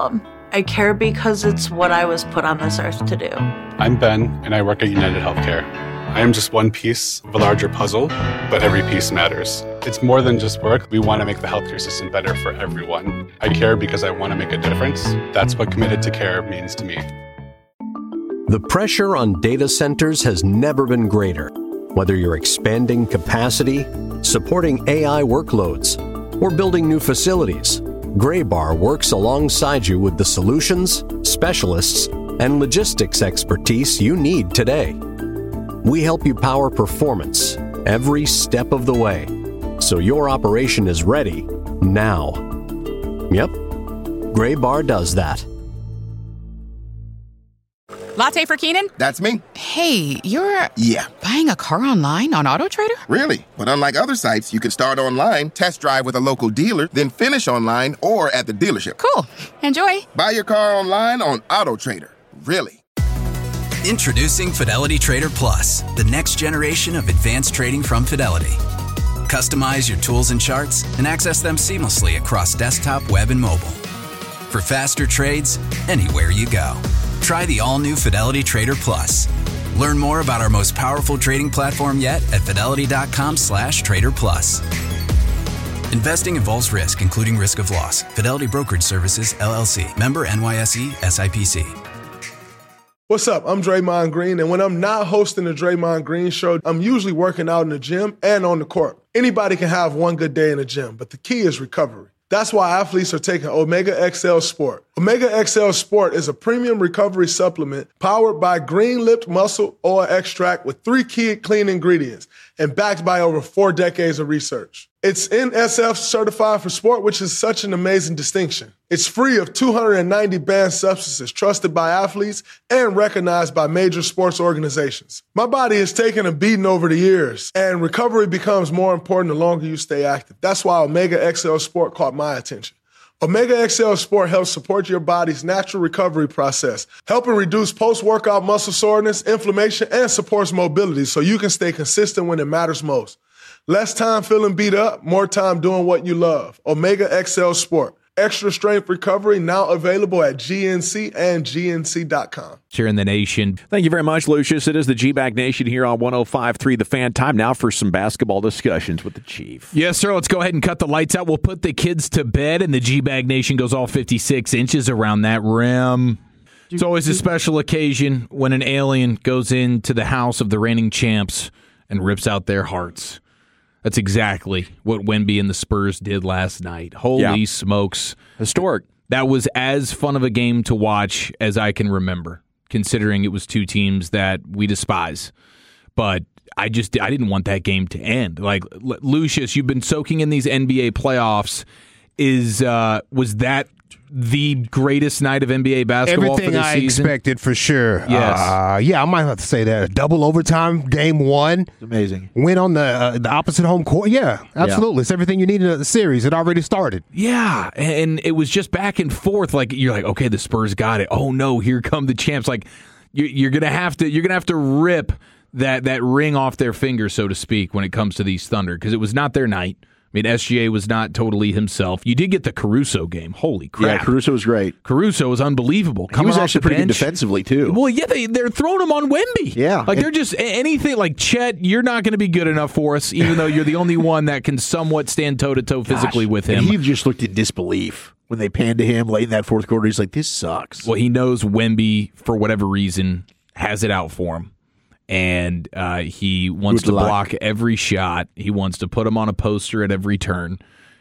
Speaker 15: I care because it's what I was put on this earth to do.
Speaker 16: I'm Ben, and I work at United Healthcare. I am just one piece of a larger puzzle, but every piece matters. It's more than just work. We want to make the healthcare system better for everyone. I care because I want to make a difference. That's what committed to care means to me.
Speaker 3: The pressure on data centers has never been greater. Whether you're expanding capacity, supporting A I workloads, or building new facilities, Graybar works alongside you with the solutions, specialists, and logistics expertise you need today. We help you power performance every step of the way, so your operation is ready now. Yep, Graybar does that.
Speaker 4: Latte for Keenan?
Speaker 5: That's me.
Speaker 4: Hey, you're...
Speaker 5: Yeah.
Speaker 4: Buying a car online on AutoTrader?
Speaker 5: Really? But unlike other sites, you can start online, test drive with a local dealer, then finish online or at the dealership.
Speaker 4: Cool. Enjoy.
Speaker 5: Buy your car online on AutoTrader. Really.
Speaker 19: Introducing Fidelity Trader Plus, the next generation of advanced trading from Fidelity. Customize your tools and charts and access them seamlessly across desktop, web, and mobile. For faster trades, anywhere you go. Try the all-new Fidelity Trader Plus. Learn more about our most powerful trading platform yet at fidelity.com slash trader plus. Investing involves risk, including risk of loss. Fidelity Brokerage Services, L L C. Member N Y S E, S I P C.
Speaker 20: What's up? I'm Draymond Green, and when I'm not hosting the Draymond Green Show, I'm usually working out in the gym and on the court. Anybody can have one good day in the gym, but the key is recovery. That's why athletes are taking Omega X L Sport. Omega X L Sport is a premium recovery supplement powered by green-lipped muscle oil extract with three key clean ingredients and backed by over four decades of research. It's N S F certified for sport, which is such an amazing distinction. It's free of two hundred ninety banned substances trusted by athletes and recognized by major sports organizations. My body has taken a beating over the years, and recovery becomes more important the longer you stay active. That's why Omega X L Sport caught my attention. Omega X L Sport helps support your body's natural recovery process, helping reduce post-workout muscle soreness, inflammation, and supports mobility so you can stay consistent when it matters most. Less time feeling beat up, more time doing what you love. Omega X L Sport. Extra strength recovery now available at G N C and G N C dot com.
Speaker 13: Here in the nation.
Speaker 6: Thank you very much, Lucius. It is the G-Bag Nation here on one oh five point three The Fan. Time now for some basketball discussions with the Chief.
Speaker 13: Yes, sir. Let's go ahead and cut the lights out. We'll put the kids to bed, and the G-Bag Nation goes all fifty-six inches around that rim. It's always a special occasion when an alien goes into the house of the reigning champs and rips out their hearts. That's exactly what Wemby and the Spurs did last night. Holy yeah. smokes.
Speaker 6: Historic.
Speaker 13: That was as fun of a game to watch as I can remember, considering it was two teams that we despise. But I just I didn't want that game to end. Like, Lucius, you've been soaking in these N B A playoffs. Is uh, was that the greatest night of N B A basketball
Speaker 21: Everything
Speaker 13: for the
Speaker 21: I
Speaker 13: season?
Speaker 21: expected, for sure.
Speaker 13: Yes.
Speaker 21: Uh, yeah, I might have to say that. Double overtime, game one.
Speaker 7: It's amazing.
Speaker 21: Win on the uh, the opposite home court. Yeah, absolutely. Yeah. It's everything you need in the series. It already started.
Speaker 13: Yeah, and it was just back and forth. Like, you're like, okay, the Spurs got it. Oh no, here come the champs. Like, you're, you're gonna have to you're gonna have to rip that that ring off their finger, so to speak, when it comes to these Thunder, because it was not their night. I mean, S G A was not totally himself. You did get the Caruso game. Holy crap.
Speaker 7: Yeah, Caruso was great.
Speaker 13: Caruso was unbelievable.
Speaker 7: He was actually pretty good defensively, too.
Speaker 13: Well, yeah, they, they're throwing him on Wemby.
Speaker 7: Yeah.
Speaker 13: Like, they're just anything like, Chet, you're not going to be good enough for us, even though you're the only one that can somewhat stand toe-to-toe physically
Speaker 7: Gosh.
Speaker 13: with him.
Speaker 7: And he just looked in disbelief when they panned to him late in that fourth quarter. He's like, this sucks.
Speaker 13: Well, he knows Wemby, for whatever reason, has it out for him. And uh, he wants Good to luck. block every shot. He wants to put him on a poster at every turn.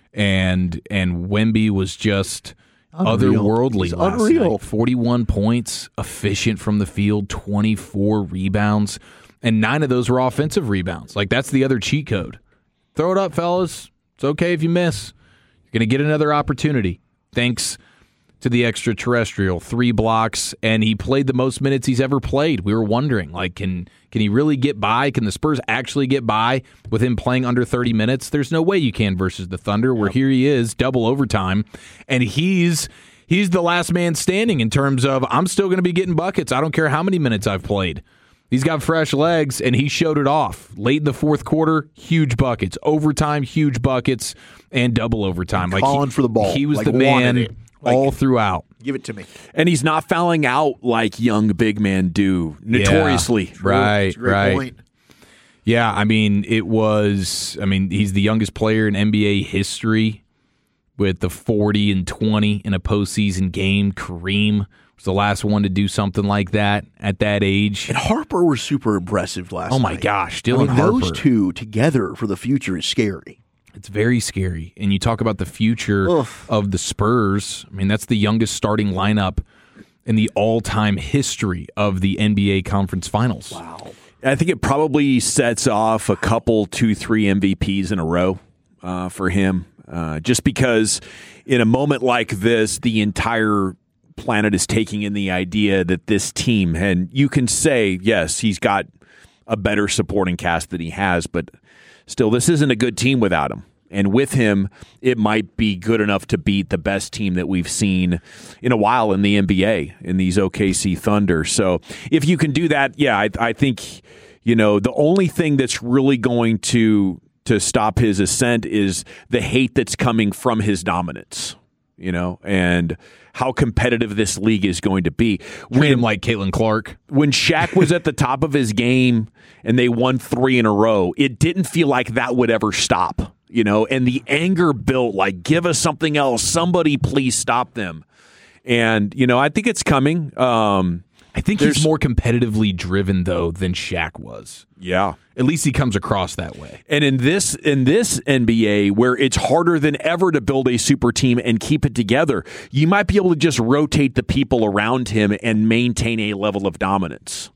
Speaker 13: And and Wemby was just unreal. otherworldly He's last unreal. night. forty-one points, efficient from the field, twenty-four rebounds, and nine of those were offensive rebounds. Like, that's the other cheat code. Throw it up, fellas. It's okay if you miss. You're going to get another opportunity. Thanks to the extraterrestrial. Three blocks, and he played the most minutes he's ever played. We were wondering, like, can can he really get by? Can the Spurs actually get by with him playing under thirty minutes? There's no way you can versus the Thunder, where here he is, double overtime, and he's he's the last man standing in terms of, I'm still going to be getting buckets. I don't care how many minutes I've played. He's got fresh legs, and he showed it off. Late in the fourth quarter, huge buckets. Overtime, huge buckets, and double overtime.
Speaker 7: Like, calling
Speaker 13: he,
Speaker 7: for the ball.
Speaker 13: He was
Speaker 7: like
Speaker 13: the man all throughout.
Speaker 7: Give it to me.
Speaker 6: And he's not fouling out like young big men do, notoriously.
Speaker 13: Yeah, right,
Speaker 7: That's a great
Speaker 13: right.
Speaker 7: point.
Speaker 13: Yeah, I mean, it was, I mean, he's the youngest player in N B A history with the forty and twenty in a postseason game. Kareem was the last one to do something like that at that age.
Speaker 7: And Harper was super impressive last night.
Speaker 13: Oh, my gosh. Dylan
Speaker 7: I mean,
Speaker 13: Harper.
Speaker 7: Those two together for the future is scary.
Speaker 13: It's very scary. And you talk about the future
Speaker 7: Oof.
Speaker 13: of the Spurs. I mean, that's the youngest starting lineup in the all-time history of the N B A Conference Finals.
Speaker 7: Wow.
Speaker 6: I think it probably sets off a couple, two, three M V Ps in a row uh, for him. Uh, just because in a moment like this, the entire planet is taking in the idea that this team, and you can say, yes, he's got a better supporting cast than he has, but still, this isn't a good team without him. And with him, it might be good enough to beat the best team that we've seen in a while in the N B A, in these O K C Thunder. So if you can do that, yeah, I, I think, you know, the only thing that's really going to to stop his ascent is the hate that's coming from his dominance, you know, and how competitive this league is going to be.
Speaker 13: Treat him like Caitlin Clark.
Speaker 6: When Shaq was at the top of his game and they won three in a row, it didn't feel like that would ever stop, you know, and the anger built like, give us something else. Somebody please stop them. And, you know, I think it's coming. Um,
Speaker 13: I think he's more competitively driven, though, than Shaq was.
Speaker 6: Yeah.
Speaker 13: At least he comes across that way.
Speaker 6: And in this in this N B A, where it's harder than ever to build a super team and keep it together, you might be able to just rotate the people around him and maintain a level of dominance.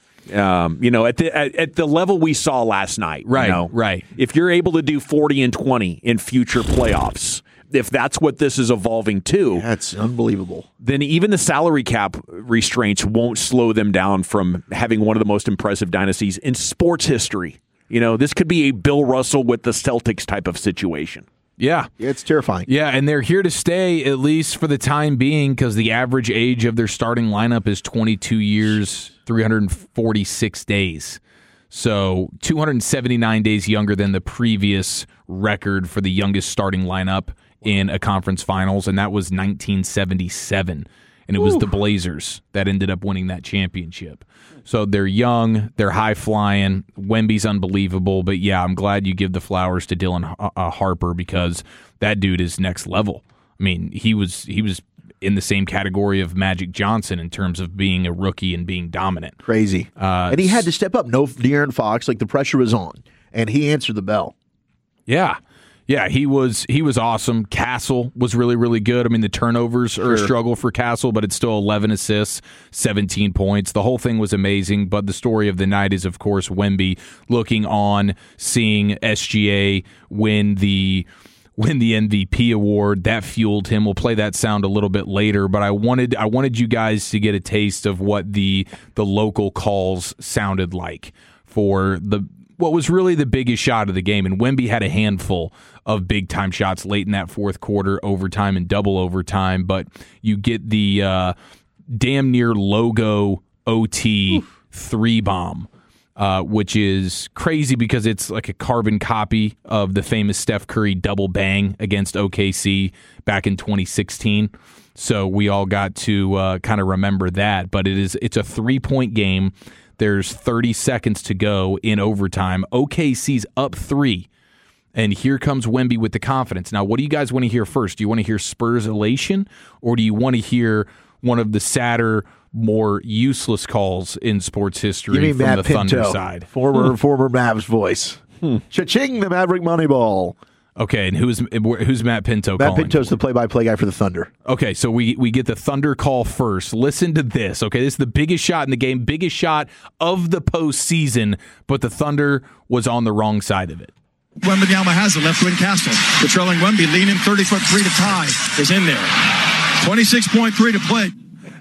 Speaker 6: Um, you know, at the at, at the level we saw last night.
Speaker 13: Right,
Speaker 6: you know,
Speaker 13: right.
Speaker 6: If you're able to do forty and twenty in future playoffs, if that's what this is evolving to,
Speaker 7: that's unbelievable.
Speaker 6: Then even the salary cap restraints won't slow them down from having one of the most impressive dynasties in sports history. You know, this could be a Bill Russell with the Celtics type of situation.
Speaker 13: Yeah.
Speaker 7: It's terrifying.
Speaker 13: Yeah, and they're here to stay, at least for the time being, because the average age of their starting lineup is twenty-two years, three hundred forty-six days. So two hundred seventy-nine days younger than the previous record for the youngest starting lineup in a conference finals, and that was nineteen seventy-seven. And it was Ooh. the Blazers that ended up winning that championship. So they're young, they're high-flying. Wemby's unbelievable, but yeah, I'm glad you give the flowers to Dylan uh, Harper because that dude is next level. I mean, he was he was in the same category of Magic Johnson in terms of being a rookie and being dominant.
Speaker 7: Crazy.
Speaker 13: Uh,
Speaker 7: and he had to step up. No De'Aaron Fox, like the pressure was on, and he answered the bell.
Speaker 13: Yeah. Yeah, he was he was awesome. Castle was really, really good. I mean, the turnovers are
Speaker 7: Sure.
Speaker 13: a struggle for Castle, but it's still eleven assists, seventeen points. The whole thing was amazing, but the story of the night is, of course, Wemby looking on, seeing S G A win the win the M V P award. That fueled him. We'll play that sound a little bit later, but I wanted I wanted you guys to get a taste of what the the local calls sounded like for the what was really the biggest shot of the game. And Wemby had a handful of big-time shots late in that fourth quarter, overtime and double overtime. But you get the uh, damn near logo O T Oof. three bomb, uh, which is crazy because it's like a carbon copy of the famous Steph Curry double bang against O K C back in twenty sixteen. So we all got to uh, kind of remember that. But it is it's a three-point game. There's thirty seconds to go in overtime. O K C's up three, and here comes Wemby with the confidence. Now, what do you guys want to hear first? Do you want to hear Spurs elation, or do you want to hear one of the sadder, more useless calls in sports history
Speaker 7: You mean
Speaker 13: from
Speaker 7: Matt
Speaker 13: the
Speaker 7: Pinto,
Speaker 13: Thunder side?
Speaker 7: former former Mavs voice.
Speaker 13: Hmm.
Speaker 7: Cha-ching, the Maverick Moneyball.
Speaker 13: Okay, and who's who's Matt Pinto
Speaker 7: Matt
Speaker 13: calling?
Speaker 7: Pinto's the play-by-play guy for the Thunder.
Speaker 13: Okay, so we we get the Thunder call first. Listen to this. Okay, this is the biggest shot in the game, biggest shot of the postseason, but the Thunder was on the wrong side of it.
Speaker 1: Wembanyama has it, left wing Castle. The trailing Wemby, leaning thirty-foot three to tie, is in there. twenty-six point three to play.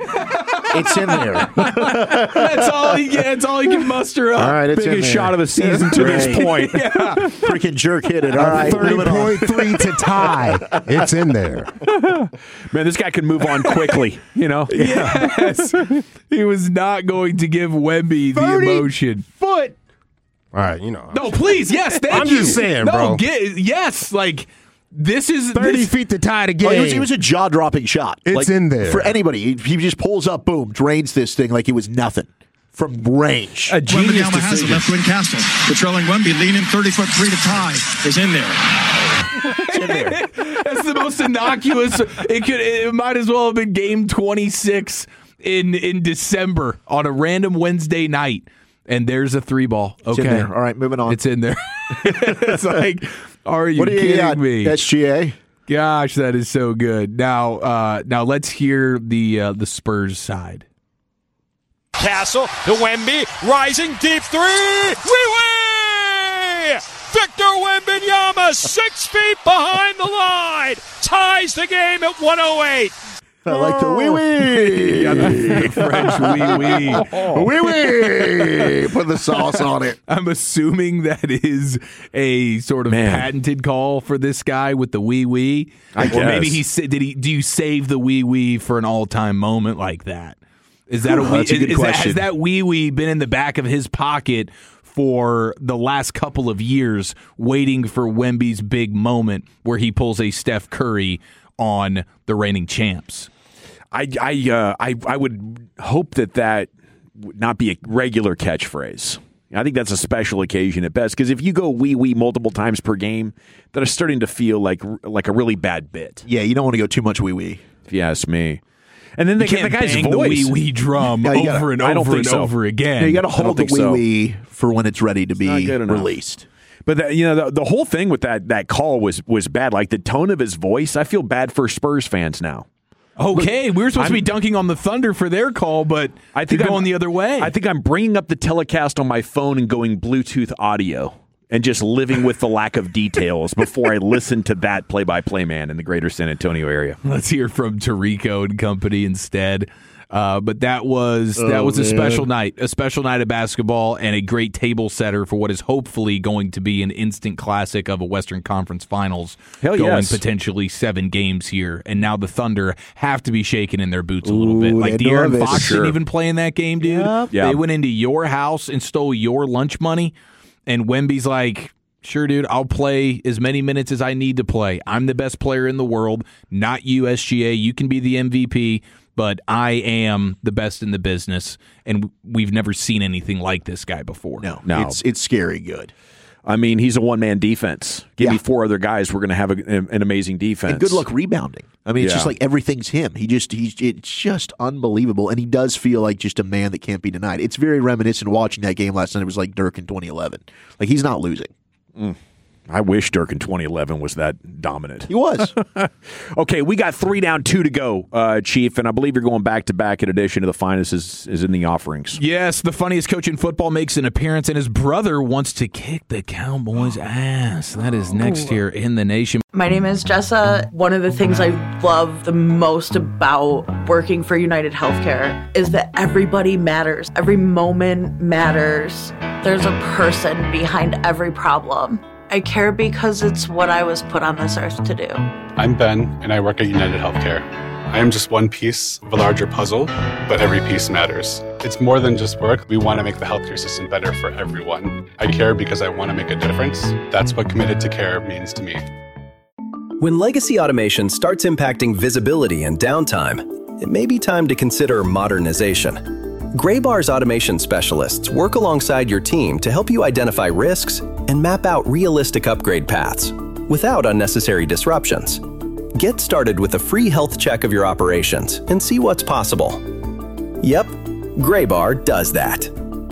Speaker 7: It's in there.
Speaker 13: That's all he gets. That's all he can muster up.
Speaker 7: All right, it's in
Speaker 6: Biggest
Speaker 7: there.
Speaker 6: shot of the season to this point.
Speaker 13: Yeah.
Speaker 7: Freaking jerk hit it. All right,
Speaker 21: thirty
Speaker 7: moving on.
Speaker 21: point three to tie. It's in there.
Speaker 6: Man, this guy can move on quickly, you know?
Speaker 13: Yes. He was not going to give Wemby the emotion.
Speaker 21: Foot. All right, you know.
Speaker 13: No, please, yes, thank
Speaker 21: I'm
Speaker 13: you.
Speaker 21: just saying,
Speaker 13: no,
Speaker 21: bro.
Speaker 13: Get, yes, like This is
Speaker 21: thirty
Speaker 13: this,
Speaker 21: feet to tie the game.
Speaker 7: Oh, it, was, it was a jaw-dropping shot.
Speaker 21: It's
Speaker 7: like,
Speaker 21: in there
Speaker 7: for anybody. He, he just pulls up, boom, drains this thing like it was nothing from range.
Speaker 1: A genius Wembenyama has the left wing castle. The trailing Wemby leaning thirty foot three to tie is in there.
Speaker 7: In there.
Speaker 13: That's the most innocuous. It could. It might as well have been game twenty-six in in December on a random Wednesday night. And there's a three ball. Okay.
Speaker 7: It's in there. All right, moving on.
Speaker 13: It's in there. It's like, are you,
Speaker 7: what are you
Speaker 13: kidding
Speaker 7: got,
Speaker 13: me?
Speaker 7: S G A?
Speaker 13: Gosh, that is so good. Now, uh, now let's hear the uh, the Spurs side.
Speaker 2: Castle to Wemby, rising deep three. Wee-wee! Victor Wembanyama, six feet behind the line, ties the game at one oh eight.
Speaker 7: I like the wee wee.
Speaker 13: Yeah, the French wee wee.
Speaker 7: Wee wee. Put the sauce on it.
Speaker 13: I'm assuming that is a sort of
Speaker 6: Man.
Speaker 13: patented call for this guy with the wee wee.
Speaker 6: I
Speaker 13: or
Speaker 6: guess.
Speaker 13: maybe he sa- did he do you save the wee wee for an all time moment like that? Is that a wee?
Speaker 7: That's a good
Speaker 13: is, is that,
Speaker 7: question.
Speaker 13: has that wee wee been in the back of his pocket for the last couple of years, waiting for Wemby's big moment where he pulls a Steph Curry on the reigning champs?
Speaker 6: I I uh, I I would hope that that would not be a regular catchphrase. I think that's a special occasion at best, because if you go wee wee multiple times per game, that is starting to feel like like a really bad bit.
Speaker 7: Yeah, you don't want to go too much wee wee.
Speaker 6: If you ask me. And then they
Speaker 13: You
Speaker 6: get the
Speaker 13: can't
Speaker 6: guy's
Speaker 13: bang
Speaker 6: voice.
Speaker 13: the wee wee drum
Speaker 7: Yeah, you gotta-
Speaker 13: over and
Speaker 6: I don't
Speaker 13: over
Speaker 6: think
Speaker 13: and
Speaker 6: so.
Speaker 13: over again.
Speaker 7: Yeah, you got to
Speaker 6: I don't
Speaker 7: hold the
Speaker 6: think
Speaker 7: wee
Speaker 6: so.
Speaker 7: wee for when it's ready to
Speaker 6: not
Speaker 7: be
Speaker 6: good enough.
Speaker 7: released.
Speaker 6: But that, you know, the, the whole thing with that that call was was bad. Like the tone of his voice, I feel bad for Spurs fans now.
Speaker 13: Okay,
Speaker 6: Look,
Speaker 13: we were supposed
Speaker 6: I'm-
Speaker 13: to be dunking on the Thunder for their call, but
Speaker 6: I think
Speaker 13: you're
Speaker 6: I'm-
Speaker 13: going the other way.
Speaker 6: I think I'm bringing up the telecast on my phone and going Bluetooth audio and just living with the lack of details before I listen to that play-by-play man in the greater San Antonio area.
Speaker 13: Let's hear from Tirico and company instead. Uh, but that was that
Speaker 7: Oh,
Speaker 13: was a
Speaker 7: man.
Speaker 13: special night, a special night of basketball, and a great table setter for what is hopefully going to be an instant classic of a Western Conference Finals,
Speaker 6: Hell
Speaker 13: going
Speaker 6: yes.
Speaker 13: potentially seven games here. And now the Thunder have to be shaking in their boots a little bit.
Speaker 7: Ooh,
Speaker 13: Like
Speaker 7: they
Speaker 13: De'Aaron
Speaker 7: nervous.
Speaker 13: Fox
Speaker 6: Sure.
Speaker 13: didn't even play in that game, dude.
Speaker 7: Yep.
Speaker 6: Yeah.
Speaker 13: They went into your house and stole your lunch money, and Wemby's like, sure, dude, I'll play as many minutes as I need to play. I'm the best player in the world, not you, S G A. You can be the M V P, but I am the best in the business, and we've never seen anything like this guy before.
Speaker 7: No,
Speaker 6: No.
Speaker 7: It's, it's scary good.
Speaker 6: I mean, he's a one-man defense. Give
Speaker 7: Yeah.
Speaker 6: me four other guys, we're going to have a, an amazing defense.
Speaker 7: And good luck rebounding. I mean, it's
Speaker 6: Yeah.
Speaker 7: just like everything's him. He just he's it's just unbelievable, and he does feel like just a man that can't be denied. It's very reminiscent watching that game last night. It was like Dirk in twenty eleven. Like he's not losing.
Speaker 6: Mm. I wish Dirk in twenty eleven was that dominant.
Speaker 7: He was.
Speaker 6: Okay, we got three down, two to go, uh, Chief, and I believe you're going back to back in addition to the finest is, is in the offerings.
Speaker 13: Yes, the funniest coach in football makes an appearance, and his brother wants to kick the Cowboys' ass. That is next here in the nation.
Speaker 15: My name is Jessa. One of the things I love the most about working for United Healthcare is that everybody matters. Every moment matters. There's a person behind every problem. I care because it's what I was put on this earth to do.
Speaker 16: I'm Ben, and I work at United Healthcare. I am just one piece of a larger puzzle, but every piece matters. It's more than just work. We want to make the healthcare system better for everyone. I care because I want to make a difference. That's what committed to care means to me.
Speaker 3: When legacy automation starts impacting visibility and downtime, it may be time to consider modernization. Graybar's automation specialists work alongside your team to help you identify risks and map out realistic upgrade paths without unnecessary disruptions. Get started with a free health check of your operations and see what's possible. Yep, Graybar does that.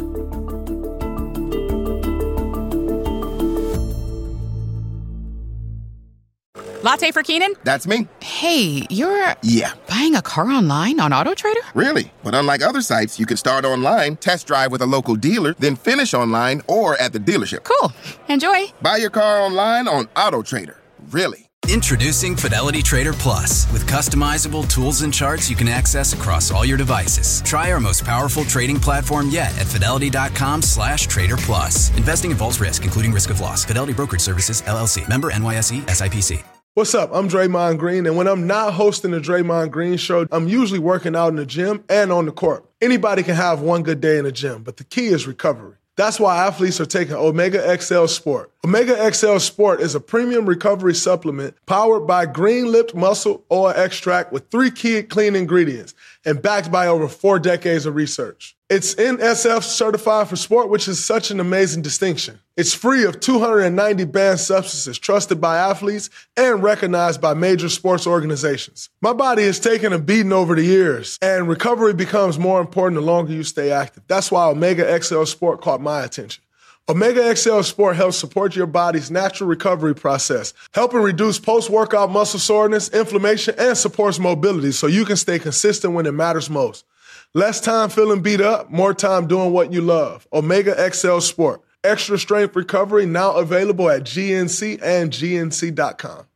Speaker 4: Latte for Keenan?
Speaker 5: That's me.
Speaker 4: Hey, you're
Speaker 5: Yeah.
Speaker 4: buying a car online on AutoTrader?
Speaker 5: Really? But unlike other sites, you can start online, test drive with a local dealer, then finish online or at the dealership.
Speaker 4: Cool. Enjoy.
Speaker 5: Buy your car online on AutoTrader. Really?
Speaker 19: Introducing Fidelity Trader Plus. With customizable tools and charts you can access across all your devices. Try our most powerful trading platform yet at fidelity.com slash trader plus. Investing involves risk, including risk of loss. Fidelity Brokerage Services, L L C. Member N Y S E, S I P C.
Speaker 20: What's up? I'm Draymond Green, and when I'm not hosting the Draymond Green Show, I'm usually working out in the gym and on the court. Anybody can have one good day in the gym, but the key is recovery. That's why athletes are taking Omega X L Sport. Omega X L Sport is a premium recovery supplement powered by green-lipped muscle oil extract with three key clean ingredients and backed by over four decades of research. It's N S F certified for sport, which is such an amazing distinction. It's free of two hundred ninety banned substances trusted by athletes and recognized by major sports organizations. My body has taken a beating over the years, and recovery becomes more important the longer you stay active. That's why Omega X L Sport caught my attention. Omega X L Sport helps support your body's natural recovery process, helping reduce post-workout muscle soreness, inflammation, and supports mobility so you can stay consistent when it matters most. Less time feeling beat up, more time doing what you love. Omega X L Sport. Extra strength recovery now available at G N C and G N C dot com.